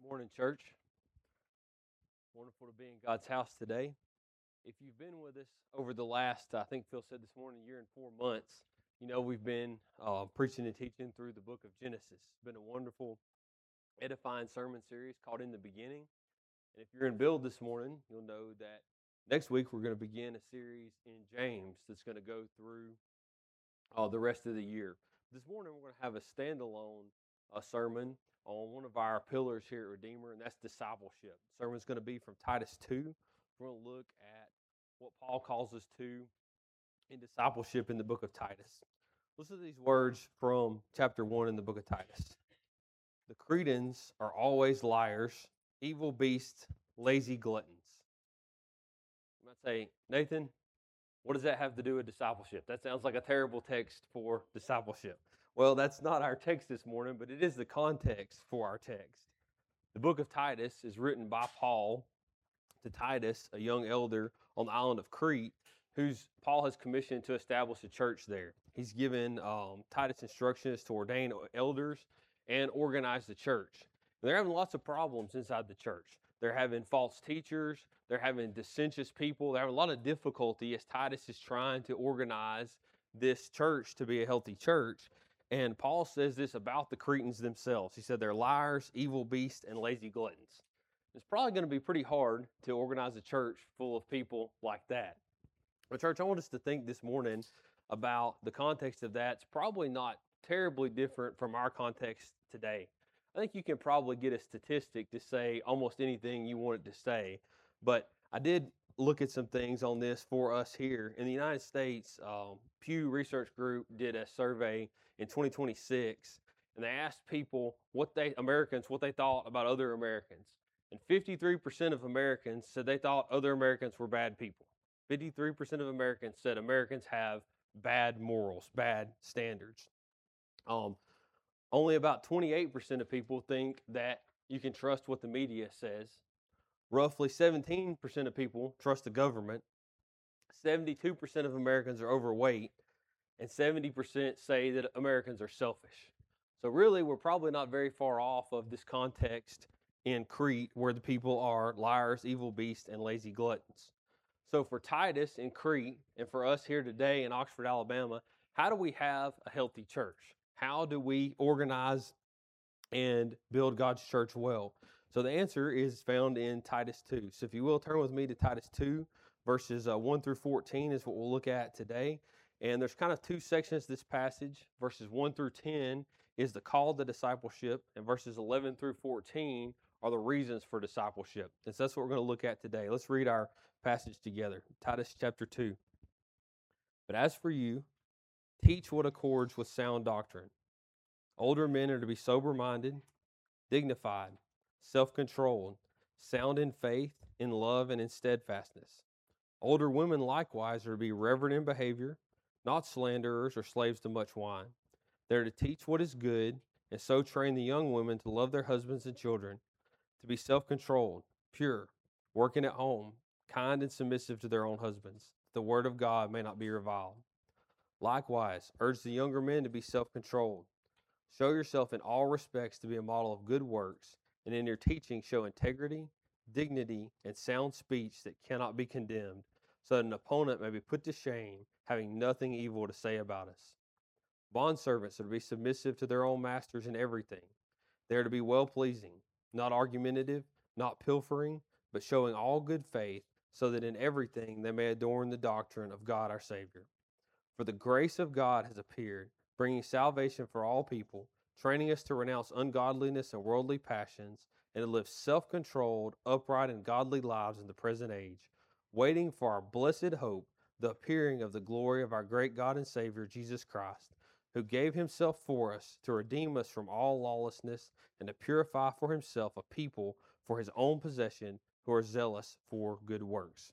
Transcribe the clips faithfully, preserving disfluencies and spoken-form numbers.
Morning, church. Wonderful to be in God's house today. If you've been with us over the last, I think Phil said this morning, year and four months, you know we've been uh, preaching and teaching through the book of Genesis. It's been a wonderful, edifying sermon series called In the Beginning. And if you're in build this morning, you'll know that next week we're going to begin a series in James that's going to go through uh, the rest of the year. This morning we're going to have a standalone uh, sermon on one of our pillars here at Redeemer, and that's discipleship. The sermon's going to be from Titus two. We're going to look at what Paul calls us to in discipleship in the book of Titus. Listen to these words from chapter one in the book of Titus. The Cretans are always liars, evil beasts, lazy gluttons. You might say, Nathan, what does that have to do with discipleship? That sounds like a terrible text for discipleship. Well, that's not our text this morning, but it is the context for our text. The book of Titus is written by Paul to Titus, a young elder on the island of Crete, whose Paul has commissioned to establish a church there. He's given um, Titus instructions to ordain elders and organize the church. And they're having lots of problems inside the church. They're having false teachers. They're having dissentious people. They're having a lot of difficulty as Titus is trying to organize this church to be a healthy church. And Paul says this about the Cretans themselves. He said they're liars, evil beasts, and lazy gluttons. It's probably going to be pretty hard to organize a church full of people like that. But church, I want us to think this morning about the context of that. It's probably not terribly different from our context today. I think you can probably get a statistic to say almost anything you want it to say. But I did look at some things on this for us here. In the United States, um, Pew Research Group did a survey in twenty twenty-six, and they asked people what they, Americans, what they thought about other Americans. And fifty-three percent of Americans said they thought other Americans were bad people. fifty-three percent of Americans said Americans have bad morals, bad standards. Um, only about twenty-eight percent of people think that you can trust what the media says. Roughly seventeen percent of people trust the government. seventy-two percent of Americans are overweight. And seventy percent say that Americans are selfish. So really, we're probably not very far off of this context in Crete where the people are liars, evil beasts, and lazy gluttons. So for Titus in Crete and for us here today in Oxford, Alabama, how do we have a healthy church? How do we organize and build God's church well? So the answer is found in Titus two. So if you will, turn with me to Titus two, verses uh, one through fourteen is what we'll look at today. And there's kind of two sections to this passage. Verses one through ten is the call to discipleship, and verses eleven through fourteen are the reasons for discipleship. And so that's what we're going to look at today. Let's read our passage together. Titus chapter two. But as for you, teach what accords with sound doctrine. Older men are to be sober-minded, dignified, self-controlled, sound in faith, in love, and in steadfastness. Older women likewise are to be reverent in behavior, not slanderers or slaves to much wine. They are to teach what is good, and so train the young women to love their husbands and children, to be self-controlled, pure, working at home, kind and submissive to their own husbands, that the word of God may not be reviled. Likewise, urge the younger men to be self-controlled. Show yourself in all respects to be a model of good works, and in your teaching show integrity, dignity, and sound speech that cannot be condemned, so that an opponent may be put to shame, having nothing evil to say about us. Bondservants are to be submissive to their own masters in everything. They are to be well-pleasing, not argumentative, not pilfering, but showing all good faith, so that in everything they may adorn the doctrine of God our Savior. For the grace of God has appeared, bringing salvation for all people, training us to renounce ungodliness and worldly passions, and to live self-controlled, upright, and godly lives in the present age, waiting for our blessed hope, the appearing of the glory of our great God and Savior, Jesus Christ, who gave himself for us to redeem us from all lawlessness and to purify for himself a people for his own possession who are zealous for good works.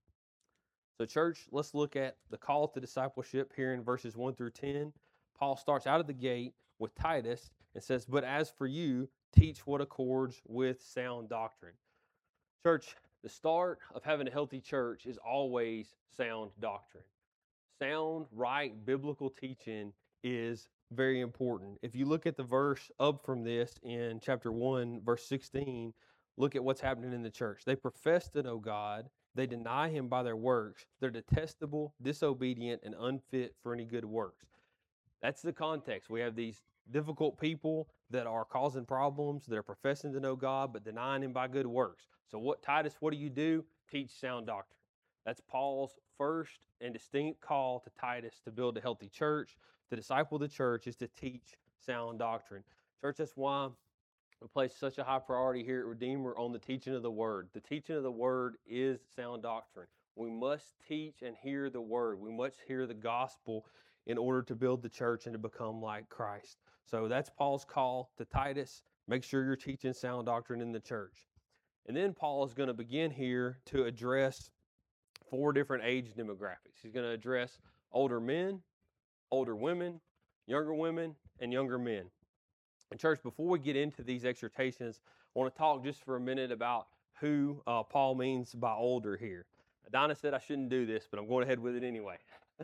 So church, let's look at the call to discipleship here in verses one through ten. Paul starts out of the gate with Titus and says, but as for you, teach what accords with sound doctrine. Church, the start of having a healthy church is always sound doctrine. Sound, right, biblical teaching is very important. If you look at the verse up from this in chapter one, verse sixteen, look at what's happening in the church. They profess to know God. They deny him by their works. They're detestable, disobedient, and unfit for any good works. That's the context. We have these difficult people that are causing problems. They're professing to know God, but denying him by good works. So what, Titus, what do you do? Teach sound doctrine. That's Paul's first and distinct call to Titus to build a healthy church, to disciple the church, is to teach sound doctrine. Church, that's why we place such a high priority here at Redeemer on the teaching of the Word. The teaching of the Word is sound doctrine. We must teach and hear the Word. We must hear the gospel in order to build the church and to become like Christ. So that's Paul's call to Titus. Make sure you're teaching sound doctrine in the church. And then Paul is going to begin here to address four different age demographics. He's going to address older men, older women, younger women, and younger men. And church, before we get into these exhortations, I want to talk just for a minute about who uh, Paul means by older here. Donna said I shouldn't do this, but I'm going ahead with it anyway.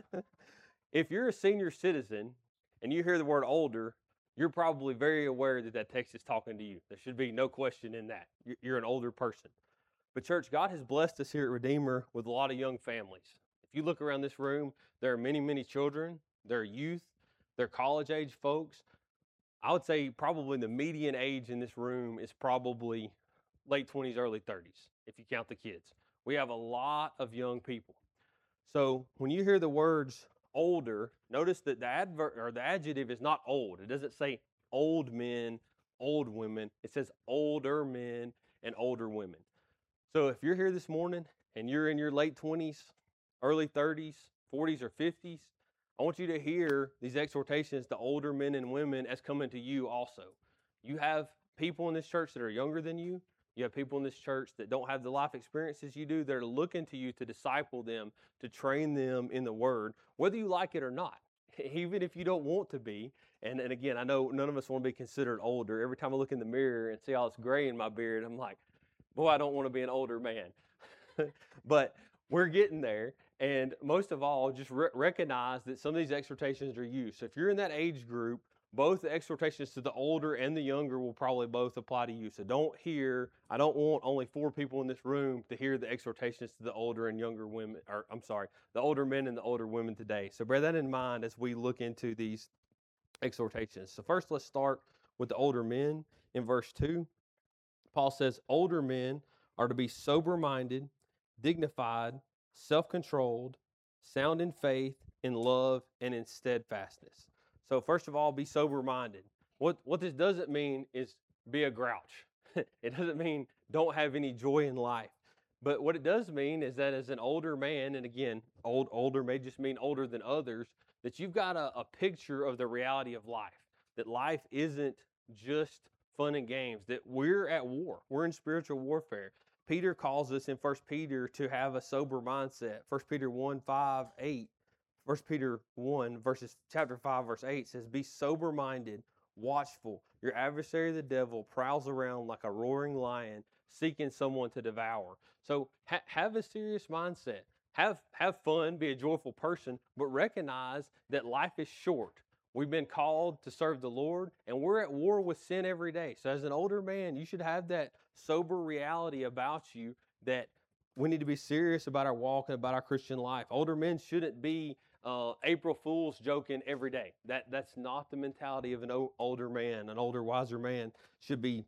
If you're a senior citizen and you hear the word older, you're probably very aware that that text is talking to you. There should be no question in that. You're an older person. But church, God has blessed us here at Redeemer with a lot of young families. If you look around this room, there are many, many children. There are youth. There are college-age folks. I would say probably the median age in this room is probably late twenties, early thirties, if you count the kids. We have a lot of young people. So when you hear the words older, notice that the adver- or the adjective is not old. It doesn't say old men, old women. It says older men and older women. So if you're here this morning and you're in your late twenties, early thirties, forties, or fifties, I want you to hear these exhortations to older men and women as coming to you also. You have people in this church that are younger than you. You have people in this church that don't have the life experiences you do. They're looking to you to disciple them, to train them in the Word, whether you like it or not, even if you don't want to be. And, and again, I know none of us want to be considered older. Every time I look in the mirror and see all this gray in my beard, I'm like, boy, I don't want to be an older man. But we're getting there. And most of all, just re- recognize that some of these exhortations are you. So if you're in that age group, both the exhortations to the older and the younger will probably both apply to you. So don't hear, I don't want only four people in this room to hear the exhortations to the older and younger women, or I'm sorry, the older men and the older women today. So bear that in mind as we look into these exhortations. So first, let's start with the older men in verse two. Paul says, older men are to be sober-minded, dignified, self-controlled, sound in faith, in love, and in steadfastness. So first of all, be sober-minded. What, what this doesn't mean is be a grouch. It doesn't mean don't have any joy in life. But what it does mean is that as an older man, and again, old older may just mean older than others, that you've got a, a picture of the reality of life. That life isn't just fun and games, that we're at war. We're in spiritual warfare. Peter calls us in First Peter to have a sober mindset. First Peter one, five, eight. First Peter one, verses chapter five, verse eight says, be sober-minded, watchful. Your adversary, the devil, prowls around like a roaring lion, seeking someone to devour. So ha- have a serious mindset. Have, have fun, be a joyful person, but recognize that life is short. We've been called to serve the Lord, and we're at war with sin every day. So as an older man, you should have that sober reality about you that we need to be serious about our walk and about our Christian life. Older men shouldn't be uh, April Fool's joking every day. That, that's not the mentality of an o- older man. An older, wiser man should be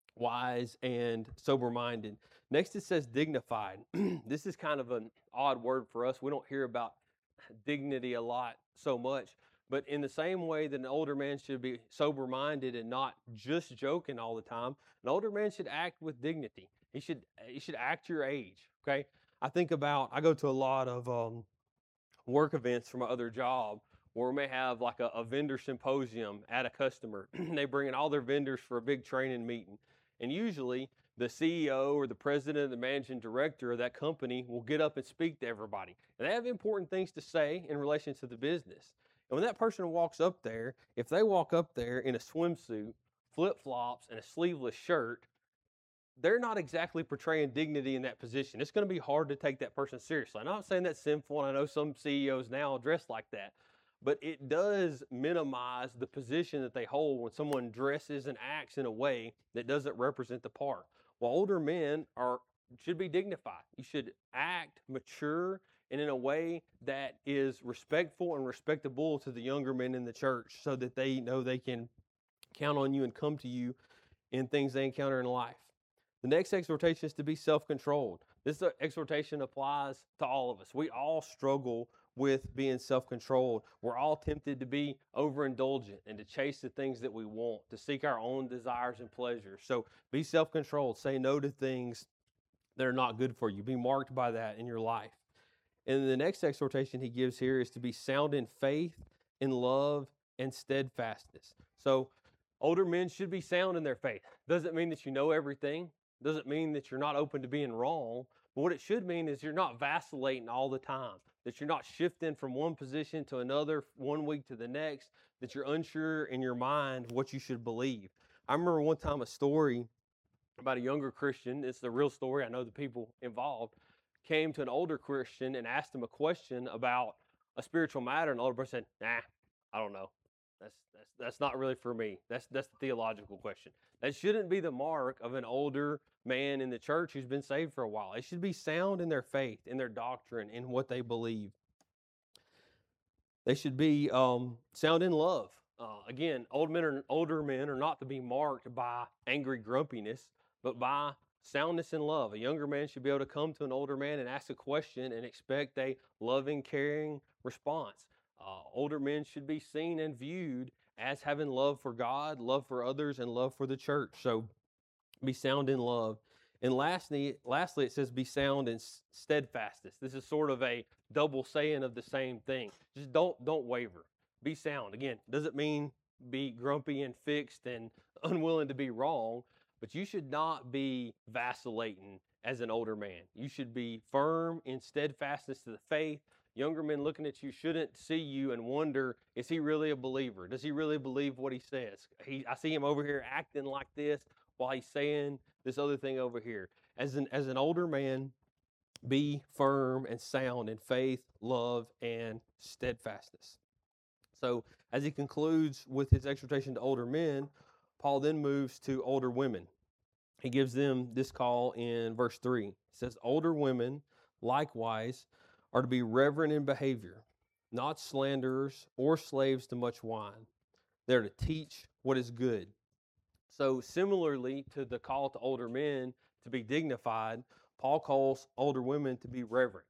wise and sober-minded. Next, it says dignified. This is kind of an odd word for us. We don't hear about dignity a lot so much. But in the same way that an older man should be sober-minded and not just joking all the time, an older man should act with dignity. He should he should act your age, okay? I think about, I go to a lot of um, work events for my other job where we may have like a, a vendor symposium at a customer. They bring in all their vendors for a big training meeting. And usually the C E O or the president or the managing director of that company will get up and speak to everybody. And they have important things to say in relation to the business. And when that person walks up there, if they walk up there in a swimsuit, flip-flops, and a sleeveless shirt, they're not exactly portraying dignity in that position. It's going to be hard to take that person seriously. I'm not saying that's sinful, and I know some C E Os now dress like that. but it does minimize the position that they hold when someone dresses and acts in a way that doesn't represent the part. While older men are should be dignified. You should act mature and in a way that is respectful and respectable to the younger men in the church so that they know they can count on you and come to you in things they encounter in life. The next exhortation is to be self-controlled. This exhortation applies to all of us. We all struggle with being self-controlled. We're all tempted to be overindulgent and to chase the things that we want, to seek our own desires and pleasures. So be self-controlled. Say no to things that are not good for you. Be marked by that in your life. And the next exhortation he gives here is to be sound in faith, in love, and steadfastness. So older men should be sound in their faith. Doesn't mean that you know everything. Doesn't mean that you're not open to being wrong. But what it should mean is you're not vacillating all the time, that you're not shifting from one position to another, one week to the next, that you're unsure in your mind what you should believe. I remember one time a story about a younger Christian. It's the real story. I know the people involved came to an older Christian and asked him a question about a spiritual matter, and the older person said, nah, I don't know. That's, that's, that's not really for me. That's, that's the theological question. That shouldn't be the mark of an older man in the church who's been saved for a while. It should be sound in their faith, in their doctrine, in what they believe. They should be um, sound in love. Uh, again, old men are, older men are not to be marked by angry grumpiness, but by soundness in love. A younger man should be able to come to an older man and ask a question and expect a loving, caring response. Uh, older men should be seen and viewed as having love for God, love for others, and love for the church. So be sound in love. And lastly, lastly, it says be sound in steadfastness. This is sort of a double saying of the same thing. Just don't don't waver. Be sound. Again, doesn't mean be grumpy and fixed and unwilling to be wrong, but you should not be vacillating as an older man. You should be firm in steadfastness to the faith. Younger men looking at you shouldn't see you and wonder, is he really a believer? Does he really believe what he says? He, I see him over here acting like this while he's saying this other thing over here. As an, as an older man, be firm and sound in faith, love, and steadfastness. So as he concludes with his exhortation to older men, Paul then moves to older women. He gives them this call in verse three. He says, older women likewise are to be reverent in behavior, not slanderers or slaves to much wine. They're to teach what is good. So similarly to the call to older men to be dignified, Paul calls older women to be reverent.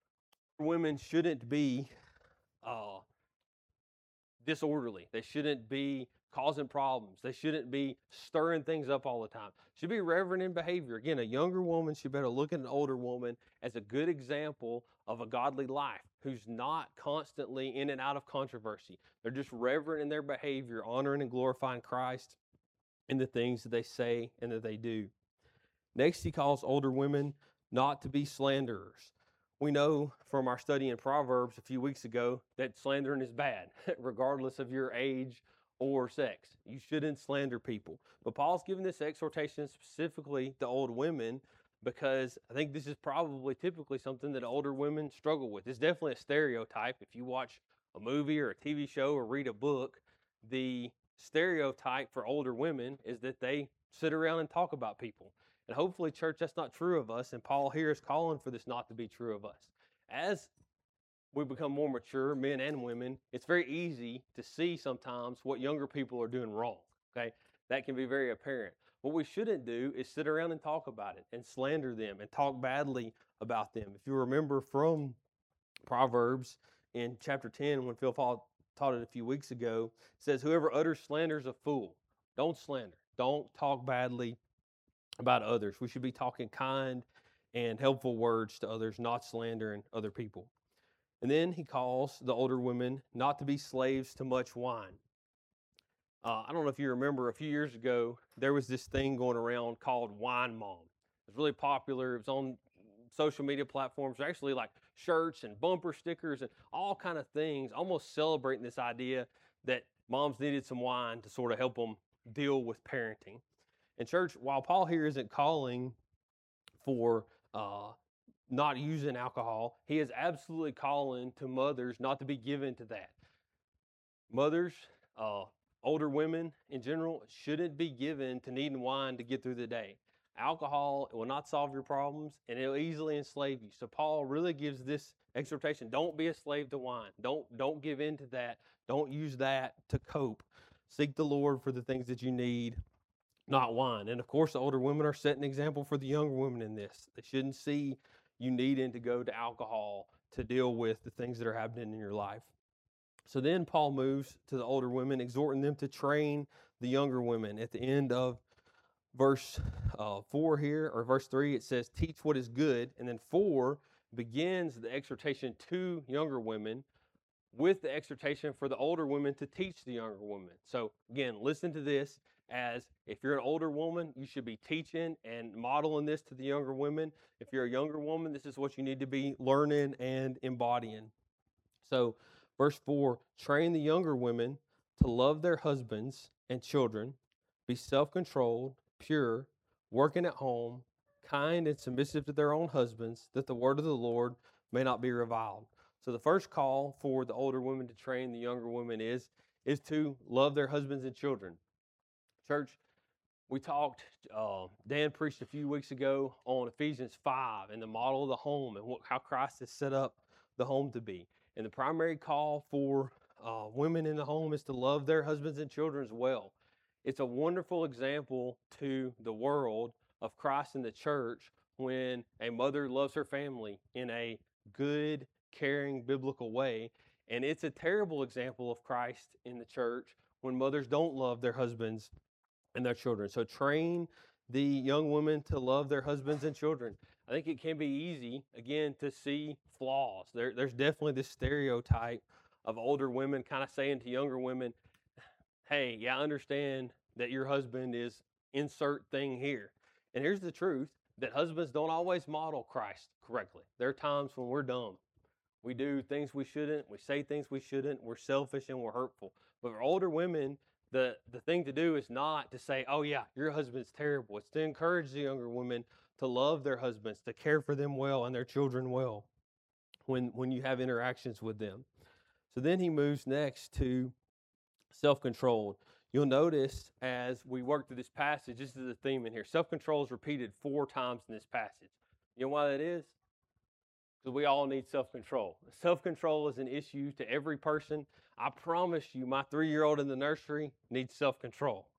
Women shouldn't be uh, disorderly. They shouldn't be causing problems. They shouldn't be stirring things up all the time. Should be reverent in behavior. Again, a younger woman should better look at an older woman as a good example of a godly life who's not constantly in and out of controversy. They're just reverent in their behavior, honoring and glorifying Christ in the things that they say and that they do. Next, he calls older women not to be slanderers. We know from our study in Proverbs a few weeks ago that slandering is bad, regardless of your age or sex. You shouldn't slander people. But Paul's giving this exhortation specifically to old women because I think this is probably typically something that older women struggle with. It's definitely a stereotype. If you watch a movie or a T V show or read a book, the stereotype for older women is that they sit around and talk about people. And hopefully, church, that's not true of us. And Paul here is calling for this not to be true of us. As we become more mature, men and women, it's very easy to see sometimes what younger people are doing wrong. Okay, that can be very apparent. What we shouldn't do is sit around and talk about it and slander them and talk badly about them. If you remember from Proverbs in chapter ten, when Phil taught it a few weeks ago, it says, whoever utters slander is a fool. Don't slander. Don't talk badly about others. We should be talking kind and helpful words to others, not slandering other people. And then he calls the older women not to be slaves to much wine. Uh, I don't know if you remember, a few years ago, there was this thing going around called Wine Mom. It was really popular. It was on social media platforms. There's actually like shirts and bumper stickers and all kind of things, almost celebrating this idea that moms needed some wine to sort of help them deal with parenting. And church, while Paul here isn't calling for uh, not using alcohol, he is absolutely calling to mothers not to be given to that. Mothers, uh, older women in general, shouldn't be given to needing wine to get through the day. Alcohol will not solve your problems, and it'll easily enslave you. So Paul really gives this exhortation: don't be a slave to wine. Don't don't give in to that. Don't use that to cope. Seek the Lord for the things that you need, not wine. And of course, the older women are setting an example for the younger women in this. They shouldn't see you needing to go to alcohol to deal with the things that are happening in your life. So then Paul moves to the older women, exhorting them to train the younger women. At the end of verse uh, four here, or verse three, it says, teach what is good. And then four begins the exhortation to younger women with the exhortation for the older women to teach the younger women. So again, listen to this as if you're an older woman, you should be teaching and modeling this to the younger women. If you're a younger woman, this is what you need to be learning and embodying. So verse four, train the younger women to love their husbands and children, be self-controlled, pure, working at home, kind and submissive to their own husbands, that the word of the Lord may not be reviled. So the first call for the older women to train the younger women is, is to love their husbands and children. Church, we talked, uh, Dan preached a few weeks ago on Ephesians five and the model of the home and what, how Christ has set up the home to be. And the primary call for uh, women in the home is to love their husbands and children as well. It's a wonderful example to the world of Christ in the church when a mother loves her family in a good, caring, biblical way. And it's a terrible example of Christ in the church when mothers don't love their husbands and their children. So train the young women to love their husbands and children. I think it can be easy, again, to see flaws. There, there's definitely this stereotype of older women kind of saying to younger women, hey, yeah, I understand that your husband is insert thing here. And here's the truth, that husbands don't always model Christ correctly. There are times when we're dumb. We do things we shouldn't. We say things we shouldn't. We're selfish and we're hurtful. But for older women, the, the thing to do is not to say, oh yeah, your husband's terrible. It's to encourage the younger women to love their husbands, to care for them well and their children well when, when you have interactions with them. So then he moves next to self-controlled. You'll notice as we work through this passage, this is a theme in here. Self-control is repeated four times in this passage. You know why that is? Because we all need self-control. Self-control is an issue to every person. I promise you, my three-year-old in the nursery needs self-control.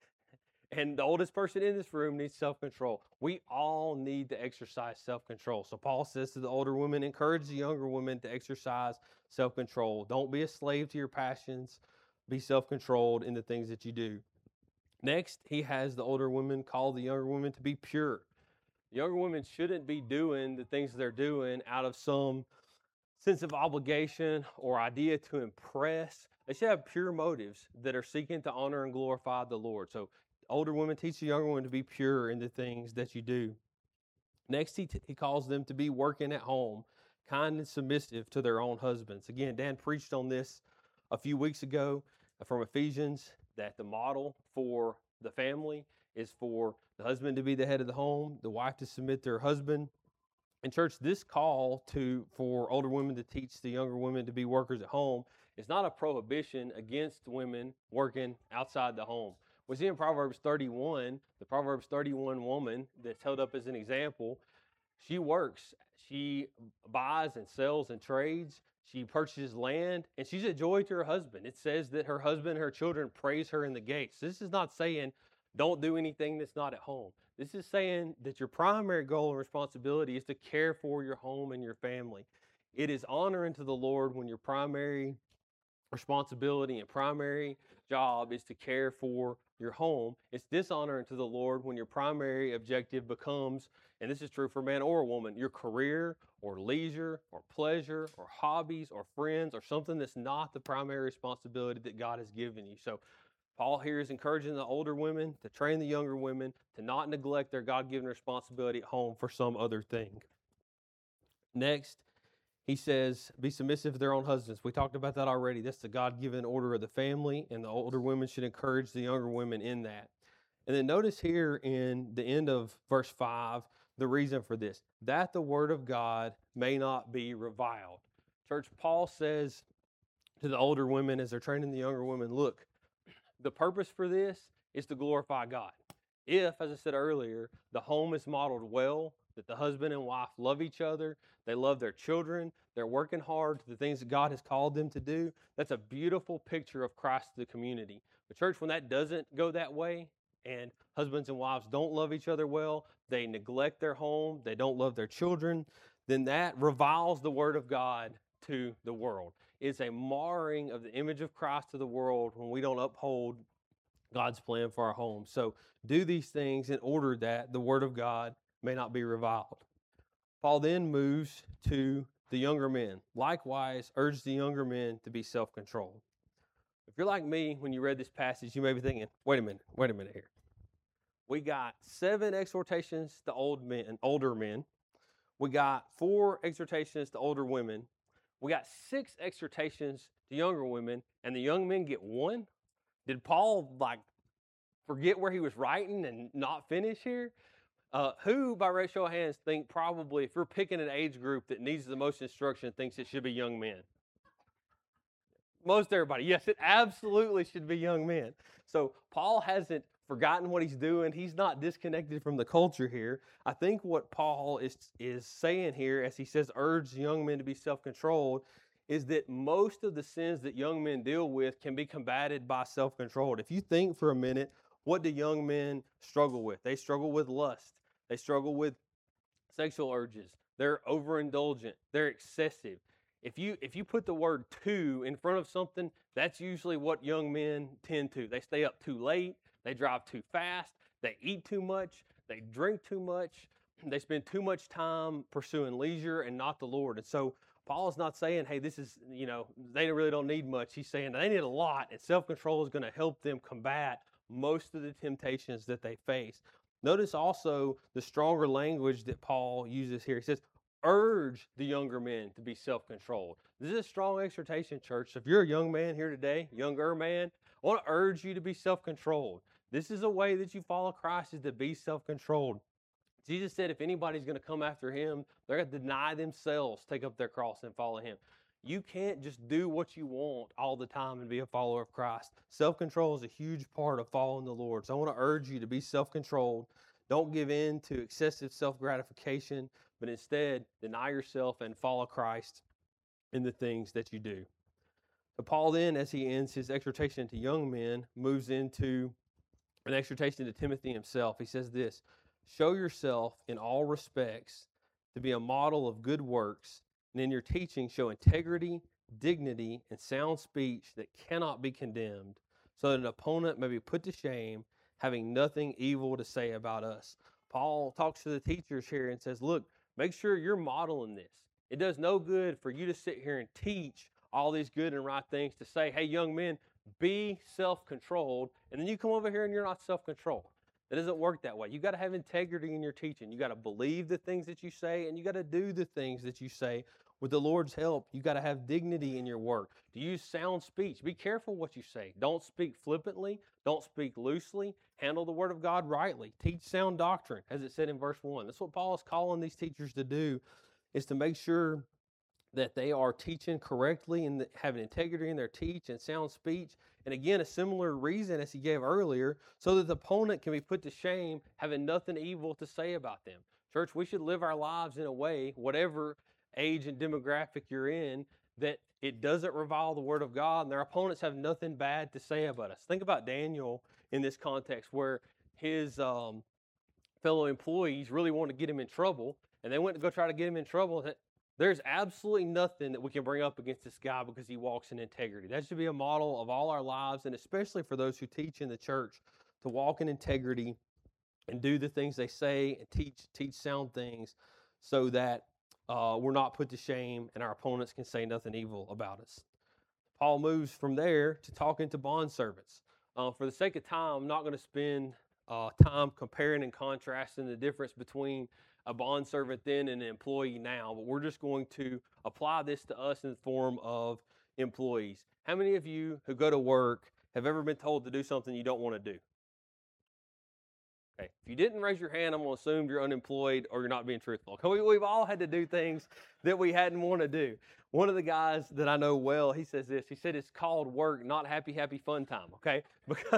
And the oldest person in this room needs self-control. We all need to exercise self-control. So Paul says to the older women, encourage the younger women to exercise self-control. Don't be a slave to your passions. Be self-controlled in the things that you do. Next, he has the older women call the younger women to be pure. Younger women shouldn't be doing the things they're doing out of some sense of obligation or idea to impress. They should have pure motives that are seeking to honor and glorify the Lord. So older women teach the younger women to be pure in the things that you do. Next, he, t- he calls them to be working at home, kind and submissive to their own husbands. Again, Dan preached on this a few weeks ago from Ephesians, that the model for the family is for the husband to be the head of the home, the wife to submit to her husband. In church, this call to for older women to teach the younger women to be workers at home is not a prohibition against women working outside the home. We see in Proverbs thirty-one, the Proverbs thirty-one woman that's held up as an example. She works, she buys and sells and trades, she purchases land, and she's a joy to her husband. It says that her husband and her children praise her in the gates. This is not saying don't do anything that's not at home. This is saying that your primary goal and responsibility is to care for your home and your family. It is honoring to the Lord when your primary responsibility and primary job is to care for your home. It's dishonoring to the Lord when your primary objective becomes, and this is true for man or woman, your career or leisure or pleasure or hobbies or friends or something that's not the primary responsibility that God has given you. So Paul here is encouraging the older women to train the younger women to not neglect their God-given responsibility at home for some other thing. Next, he says, be submissive to their own husbands. We talked about that already. That's the God-given order of the family, and the older women should encourage the younger women in that. And then notice here in the end of verse five, the reason for this, that the word of God may not be reviled. Church, Paul says to the older women as they're training the younger women, look, the purpose for this is to glorify God. If, as I said earlier, the home is modeled well, that the husband and wife love each other, they love their children, they're working hard to the things that God has called them to do, that's a beautiful picture of Christ to the community. The church, when that doesn't go that way, and husbands and wives don't love each other well, they neglect their home, they don't love their children, then that reviles the word of God to the world. It's a marring of the image of Christ to the world when we don't uphold God's plan for our home. So do these things in order that the word of God may not be reviled. Paul then moves to the younger men. Likewise, urge the younger men to be self-controlled. If you're like me, when you read this passage, you may be thinking, wait a minute, wait a minute here. We got seven exhortations to old men, older men. We got four exhortations to older women. We got six exhortations to younger women, and the young men get one? Did Paul like forget where he was writing and not finish here? Uh, who, by raise show of hands, think probably, if you're picking an age group that needs the most instruction, thinks it should be young men? Most everybody. Yes, it absolutely should be young men. So Paul hasn't forgotten what he's doing. He's not disconnected from the culture here. I think what Paul is, is saying here as he says, urge young men to be self-controlled, is that most of the sins that young men deal with can be combated by self-control. If you think for a minute, what do young men struggle with? They struggle with lust. They struggle with sexual urges. They're overindulgent. They're excessive. If you if you put the word "to" in front of something, that's usually what young men tend to. They stay up too late. They drive too fast. They eat too much. They drink too much. They spend too much time pursuing leisure and not the Lord. And so Paul is not saying, hey, this is, you know, they really don't need much. He's saying they need a lot, and self-control is going to help them combat most of the temptations that they face. Notice also the stronger language that Paul uses here. He says, urge the younger men to be self-controlled. This is a strong exhortation, church. So if you're a young man here today, younger man, I want to urge you to be self-controlled. This is a way that you follow Christ, is to be self-controlled. Jesus said if anybody's going to come after him, they're going to deny themselves, take up their cross, and follow him. You can't just do what you want all the time and be a follower of Christ. Self-control is a huge part of following the Lord. So I want to urge you to be self-controlled. Don't give in to excessive self-gratification, but instead deny yourself and follow Christ in the things that you do. So Paul then, as he ends his exhortation to young men, moves into an exhortation to Timothy himself. He says this, show yourself in all respects to be a model of good works, and in your teaching show integrity, dignity, and sound speech that cannot be condemned, so that an opponent may be put to shame, having nothing evil to say about us. Paul talks to the teachers here and says, look, make sure you're modeling this. It does no good for you to sit here and teach all these good and right things to say, hey, young men, be self-controlled, and then you come over here and you're not self-controlled. It doesn't work that way. You got to have integrity in your teaching. You got to believe the things that you say, and you got to do the things that you say. With the Lord's help, you got to have dignity in your work. To use sound speech, be careful what you say. Don't speak flippantly. Don't speak loosely. Handle the Word of God rightly. Teach sound doctrine, as it said in verse one. That's what Paul is calling these teachers to do, is to make sure that they are teaching correctly and having integrity in their teach and sound speech. And again, a similar reason as he gave earlier, so that the opponent can be put to shame, having nothing evil to say about them. Church, we should live our lives in a way, whatever age and demographic you're in, that it doesn't revile the Word of God, and their opponents have nothing bad to say about us. Think about Daniel in this context, where his um, fellow employees really wanted to get him in trouble, and they went to go try to get him in trouble. There's absolutely nothing that we can bring up against this guy because he walks in integrity. That should be a model of all our lives, and especially for those who teach in the church, to walk in integrity and do the things they say and teach teach sound things, so that uh, we're not put to shame and our opponents can say nothing evil about us. Paul moves from there to talking to bondservants. Uh, for the sake of time, I'm not going to spend uh, time comparing and contrasting the difference between a bondservant then and an employee now, but we're just going to apply this to us in the form of employees. How many of you who go to work have ever been told to do something you don't want to do? Okay. If you didn't raise your hand, I'm going to assume you're unemployed or you're not being truthful. We, we've all had to do things that we hadn't want to do. One of the guys that I know well, he says this. He said it's called work, not happy, happy, fun time, okay? Because,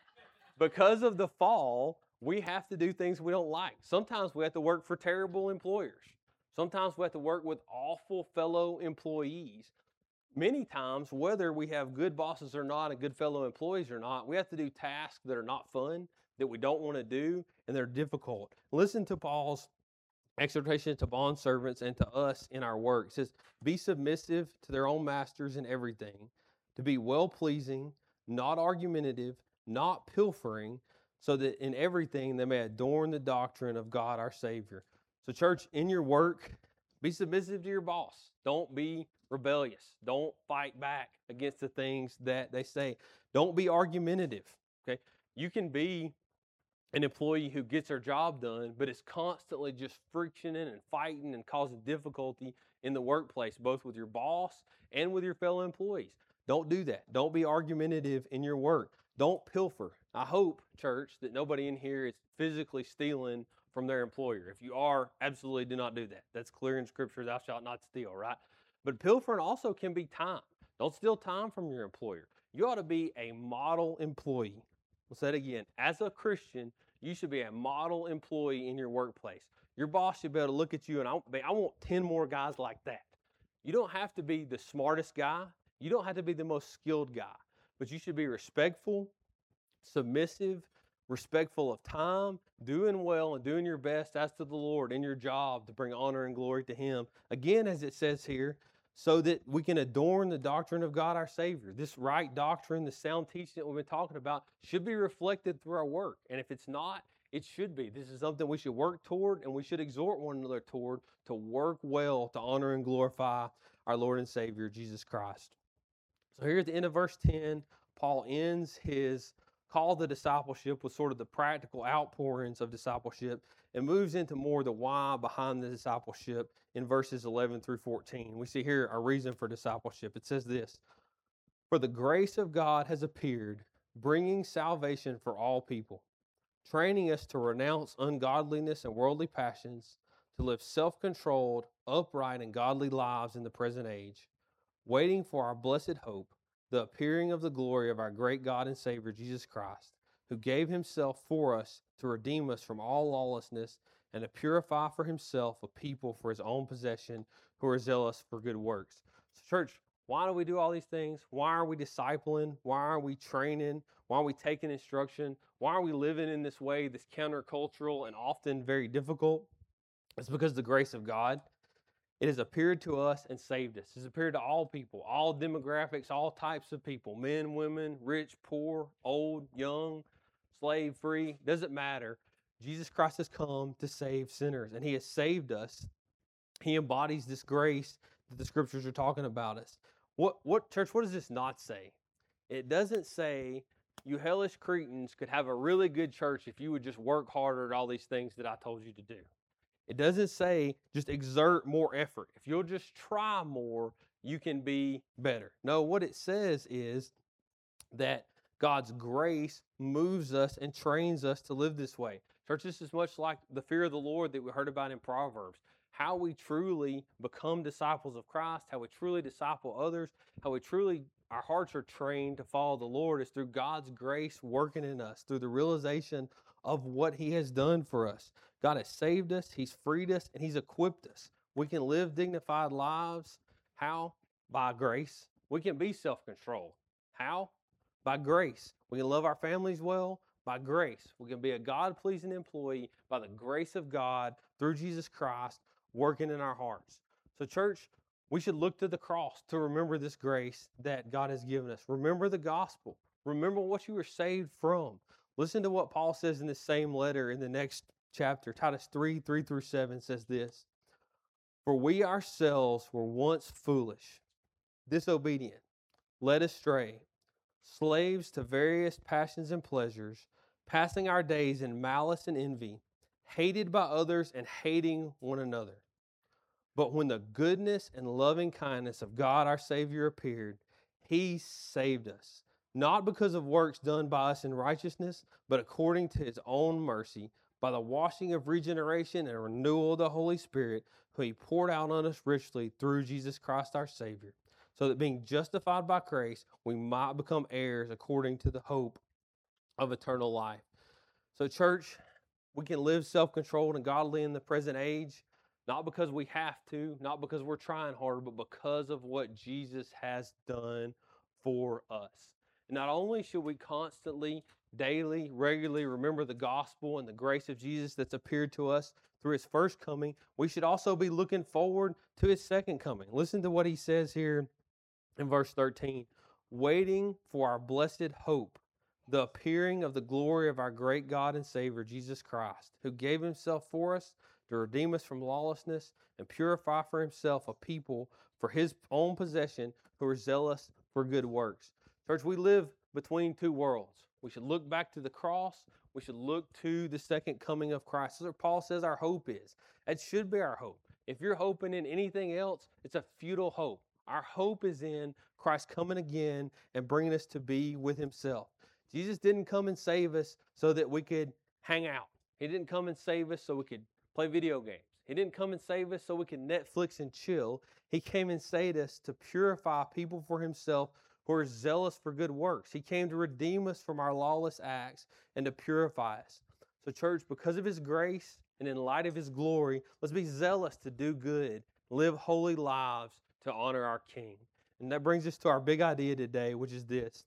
because of the fall, we have to do things we don't like. Sometimes we have to work for terrible employers. Sometimes we have to work with awful fellow employees. Many times, whether we have good bosses or not and good fellow employees or not, we have to do tasks that are not fun, that we don't want to do, and they're difficult. Listen to Paul's exhortation to bondservants and to us in our work. It says, be submissive to their own masters in everything, to be well-pleasing, not argumentative, not pilfering, so that in everything they may adorn the doctrine of God our Savior. So church, in your work, be submissive to your boss. Don't be rebellious. Don't fight back against the things that they say. Don't be argumentative, okay? You can be an employee who gets their job done, but is constantly just frictioning and fighting and causing difficulty in the workplace, both with your boss and with your fellow employees. Don't do that. Don't be argumentative in your work. Don't pilfer. I hope, church, that nobody in here is physically stealing from their employer. If you are, absolutely do not do that. That's clear in Scripture, thou shalt not steal, right? But pilfering also can be time. Don't steal time from your employer. You ought to be a model employee. We'll say it again. As a Christian, you should be a model employee in your workplace. Your boss should be able to look at you and I, I want ten more guys like that. You don't have to be the smartest guy. You don't have to be the most skilled guy. But you should be respectful, submissive, respectful of time, doing well and doing your best as to the Lord in your job to bring honor and glory to Him. Again, as it says here, so that we can adorn the doctrine of God our Savior. This right doctrine, the sound teaching that we've been talking about should be reflected through our work. And if it's not, it should be. This is something we should work toward, and we should exhort one another toward to work well to honor and glorify our Lord and Savior, Jesus Christ. So here at the end of verse ten, Paul ends his call to discipleship with sort of the practical outpourings of discipleship and moves into more the why behind the discipleship in verses eleven through fourteen. We see here a reason for discipleship. It says this, for the grace of God has appeared, bringing salvation for all people, training us to renounce ungodliness and worldly passions, to live self-controlled, upright, and godly lives in the present age, waiting for our blessed hope, the appearing of the glory of our great God and Savior, Jesus Christ, who gave Himself for us to redeem us from all lawlessness and to purify for Himself a people for His own possession who are zealous for good works. So church, why do we do all these things? Why are we discipling? Why are we training? Why are we taking instruction? Why are we living in this way, this countercultural and often very difficult? It's because of the grace of God. It has appeared to us and saved us. It has appeared to all people, all demographics, all types of people, men, women, rich, poor, old, young, slave, free, doesn't matter. Jesus Christ has come to save sinners, and He has saved us. He embodies this grace that the Scriptures are talking about us. What, what church, what does this not say? It doesn't say you hellish Cretans could have a really good church if you would just work harder at all these things that I told you to do. It doesn't say just exert more effort. If you'll just try more, you can be better. No, what it says is that God's grace moves us and trains us to live this way. Church, this is much like the fear of the Lord that we heard about in Proverbs. How we truly become disciples of Christ, how we truly disciple others, how we truly, our hearts are trained to follow the Lord is through God's grace working in us, through the realization of what He has done for us. God has saved us, He's freed us, and He's equipped us. We can live dignified lives. How? By grace. We can be self-controlled. How? By grace. We can love our families well. By grace. We can be a God-pleasing employee by the grace of God through Jesus Christ working in our hearts. So church, we should look to the cross to remember this grace that God has given us. Remember the gospel. Remember what you were saved from. Listen to what Paul says in the same letter in the next chapter. Titus three, three through seven says this. For we ourselves were once foolish, disobedient, led astray, slaves to various passions and pleasures, passing our days in malice and envy, hated by others and hating one another. But when the goodness and loving kindness of God our Savior appeared, He saved us, not because of works done by us in righteousness, but according to his own mercy, by the washing of regeneration and renewal of the Holy Spirit, who he poured out on us richly through Jesus Christ our Savior, so that being justified by grace, we might become heirs according to the hope of eternal life. So, church, we can live self-controlled and godly in the present age, not because we have to, not because we're trying hard, but because of what Jesus has done for us. And not only should we constantly, daily, regularly remember the gospel and the grace of Jesus that's appeared to us through his first coming, we should also be looking forward to his second coming. Listen to what he says here in verse thirteen, waiting for our blessed hope, the appearing of the glory of our great God and Savior, Jesus Christ, who gave himself for us to redeem us from lawlessness and purify for himself a people for his own possession who are zealous for good works. Church, we live between two worlds. We should look back to the cross. We should look to the second coming of Christ. That's what Paul says our hope is. That should be our hope. If you're hoping in anything else, it's a futile hope. Our hope is in Christ coming again and bringing us to be with himself. Jesus didn't come and save us so that we could hang out. He didn't come and save us so we could play video games. He didn't come and save us so we could Netflix and chill. He came and saved us to purify people for himself who are zealous for good works. He came to redeem us from our lawless acts and to purify us. So, church, because of his grace and in light of his glory, let's be zealous to do good, live holy lives to honor our King. And that brings us to our big idea today, which is this.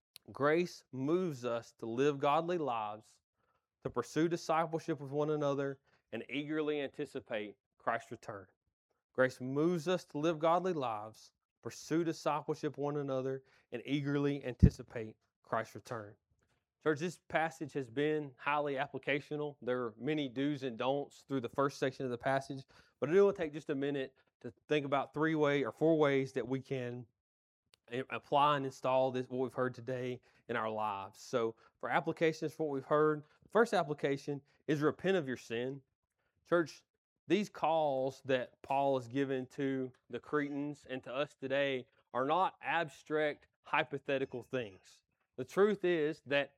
Grace moves us to live godly lives, to pursue discipleship with one another, and eagerly anticipate Christ's return. Grace moves us to live godly lives, pursue discipleship with one another, and eagerly anticipate Christ's return. Church, this passage has been highly applicational. There are many do's and don'ts through the first section of the passage, but I do want to take just a minute to think about three way or four ways that we can apply and install this what we've heard today in our lives. So for applications for what we've heard, first application is repent of your sin. Church, these calls that Paul has given to the Cretans and to us today are not abstract, hypothetical things. The truth is that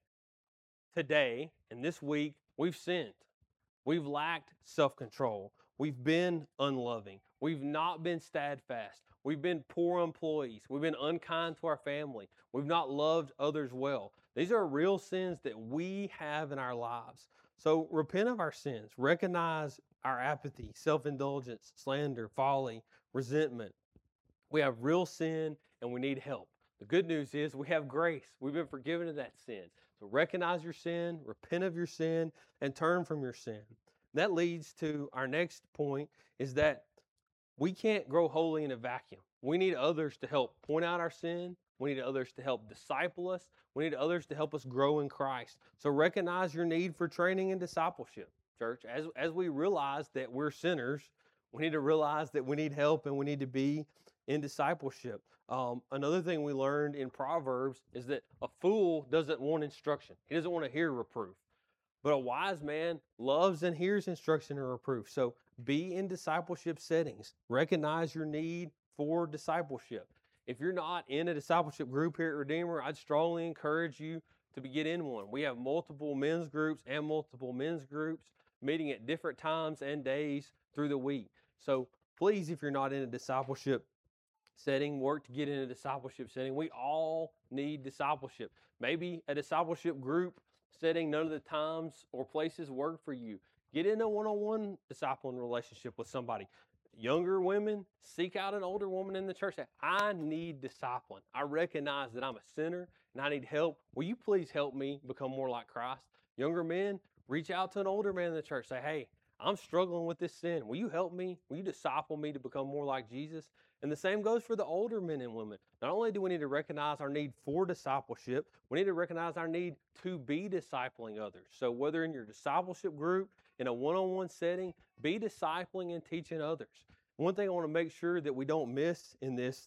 today and this week we've sinned. We've lacked self-control. We've been unloving. We've not been steadfast. We've been poor employees. We've been unkind to our family. We've not loved others well. These are real sins that we have in our lives. So repent of our sins. Recognize our apathy, self-indulgence, slander, folly, resentment. We have real sin and we need help. The good news is we have grace. We've been forgiven of that sin. So recognize your sin, repent of your sin, and turn from your sin. That leads to our next point is that we can't grow holy in a vacuum. We need others to help point out our sin. We need others to help disciple us. We need others to help us grow in Christ. So recognize your need for training and discipleship, church. As, as we realize that we're sinners, we need to realize that we need help and we need to be in discipleship. Um, another thing we learned in Proverbs is that a fool doesn't want instruction. He doesn't want to hear reproof. But a wise man loves and hears instruction and reproof. So be in discipleship settings. Recognize your need for discipleship. If you're not in a discipleship group here at Redeemer, I'd strongly encourage you to get in one. We have multiple men's groups and multiple men's groups meeting at different times and days through the week. So please, if you're not in a discipleship setting, work to get in a discipleship setting. We all need discipleship. Maybe a discipleship group setting, none of the times or places work for you. Get in a one-on-one discipling relationship with somebody. Younger women, seek out an older woman in the church. Say, I need discipling. I recognize that I'm a sinner and I need help. Will you please help me become more like Christ? Younger men, reach out to an older man in the church. Say, hey, I'm struggling with this sin. Will you help me? Will you disciple me to become more like Jesus? And the same goes for the older men and women. Not only do we need to recognize our need for discipleship, we need to recognize our need to be discipling others. So whether in your discipleship group, in a one-on-one setting, be discipling and teaching others. One thing I want to make sure that we don't miss in this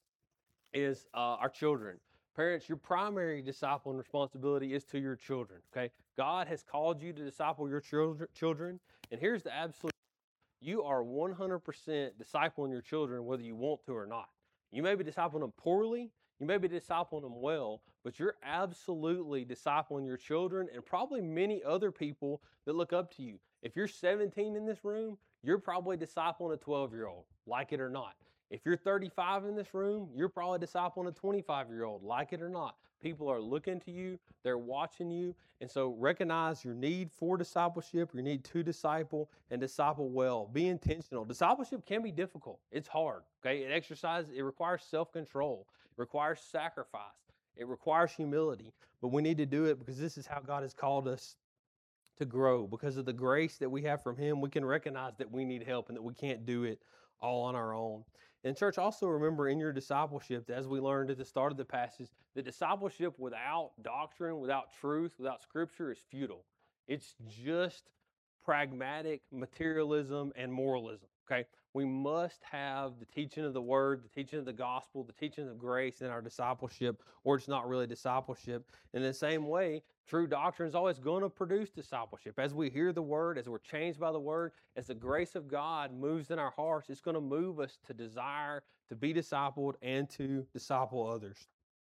is uh, our children. Parents, your primary discipling responsibility is to your children, okay? God has called you to disciple your children, and here's the absolute: you are one hundred percent discipling your children whether you want to or not. You may be discipling them poorly, you may be discipling them well, but you're absolutely discipling your children and probably many other people that look up to you. If you're seventeen in this room, you're probably discipling a twelve-year-old, like it or not. If you're thirty-five in this room, you're probably discipling a twenty-five-year-old, like it or not. People are looking to you, they're watching you, and so recognize your need for discipleship, your need to disciple, and disciple well. Be intentional. Discipleship can be difficult. It's hard, okay? It exercises, it requires self-control. It requires sacrifice. It requires humility, but we need to do it because this is how God has called us to grow. Because of the grace that we have from Him, we can recognize that we need help and that we can't do it all on our own. And church, also remember in your discipleship, as we learned at the start of the passage, that discipleship without doctrine, without truth, without Scripture is futile. It's just pragmatic materialism and moralism, okay? We must have the teaching of the Word, the teaching of the gospel, the teaching of grace in our discipleship, or it's not really discipleship. In the same way, true doctrine is always going to produce discipleship. As we hear the Word, as we're changed by the Word, as the grace of God moves in our hearts, it's going to move us to desire to be discipled and to disciple others.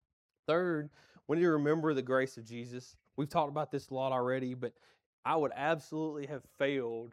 Third, we need to remember the grace of Jesus. We've talked about this a lot already, but I would absolutely have failed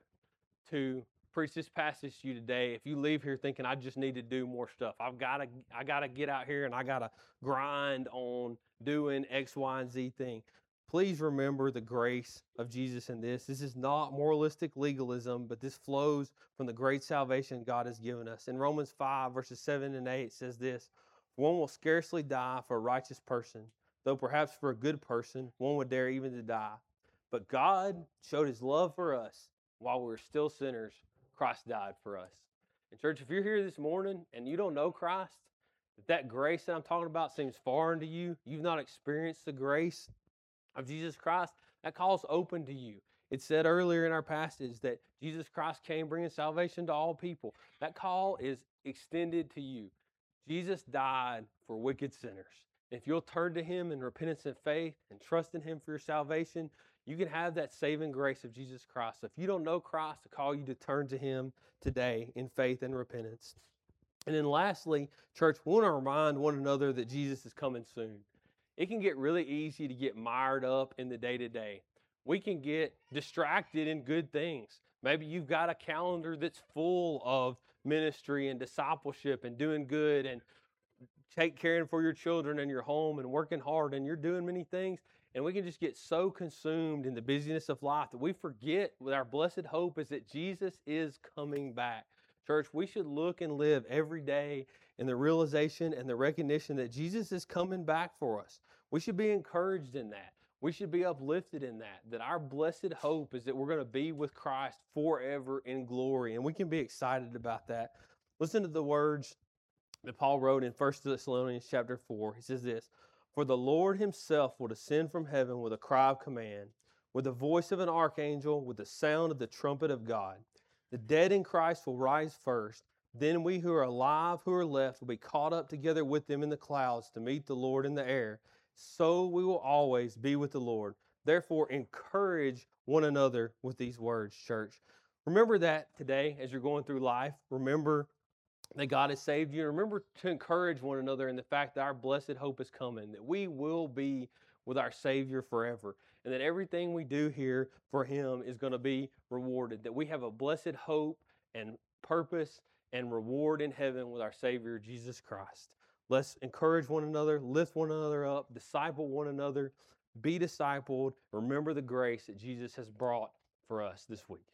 to preach this passage to you today if you leave here thinking I just need to do more stuff. I've got to I got to get out here and I got to grind on doing X, Y, and Z thing. Please remember the grace of Jesus in this. This is not moralistic legalism, but this flows from the great salvation God has given us. In Romans five, verses seven and eight, it says this: one will scarcely die for a righteous person, though perhaps for a good person, one would dare even to die. But God showed His love for us while we were still sinners. Christ died for us. And church, if you're here this morning and you don't know Christ, if that grace that I'm talking about seems foreign to you, you've not experienced the grace of Jesus Christ, that call's open to you. It said earlier in our passage that Jesus Christ came bringing salvation to all people. That call is extended to you. Jesus died for wicked sinners. If you'll turn to Him in repentance and faith and trust in Him for your salvation, you can have that saving grace of Jesus Christ. So if you don't know Christ, I call you to turn to Him today in faith and repentance. And then lastly, church, we want to remind one another that Jesus is coming soon. It can get really easy to get mired up in the day-to-day. We can get distracted in good things. Maybe you've got a calendar that's full of ministry and discipleship and doing good and take caring for your children and your home and working hard, and you're doing many things. And we can just get so consumed in the busyness of life that we forget with our blessed hope is that Jesus is coming back. Church, we should look and live every day in the realization and the recognition that Jesus is coming back for us. We should be encouraged in that. We should be uplifted in that, that our blessed hope is that we're going to be with Christ forever in glory. And we can be excited about that. Listen to the words that Paul wrote in First Thessalonians chapter four. He says this: "For the Lord Himself will descend from heaven with a cry of command, with the voice of an archangel, with the sound of the trumpet of God. The dead in Christ will rise first. Then we who are alive, who are left, will be caught up together with them in the clouds to meet the Lord in the air. So we will always be with the Lord. Therefore, encourage one another with these words, church." Remember that today as you're going through life. Remember that God has saved you. Remember to encourage one another in the fact that our blessed hope is coming, that we will be with our Savior forever, and that everything we do here for Him is going to be rewarded, that we have a blessed hope and purpose and reward in heaven with our Savior, Jesus Christ. Let's encourage one another, lift one another up, disciple one another, be discipled. Remember the grace that Jesus has brought for us this week.